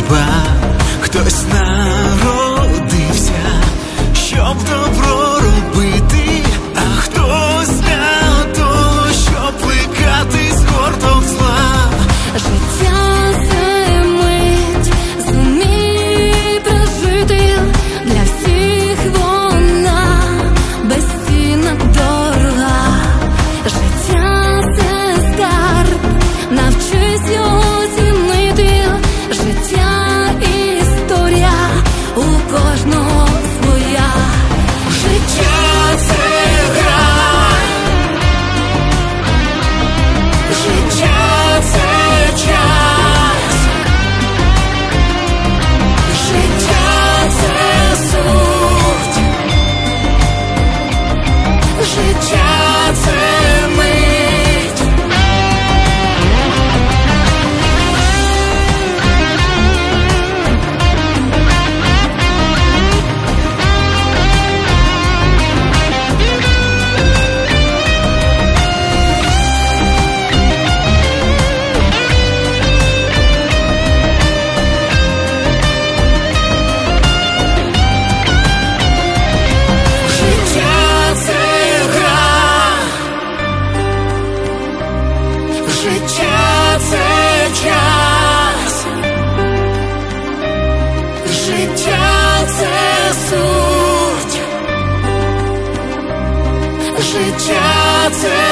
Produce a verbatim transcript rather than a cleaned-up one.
хіба хтось народився, щоб добро робити, а хтось для того, щоб плекати з горток зла. Життя це мить, зумій прожити, для всіх вона безцінна дорога. Життя це скарб, навчись його цінити. Життя історія, у кожного своя. Життя це гра, життя це час, життя це суть, життя це мить. Життя це гра, життя це час, життя це суть, життя це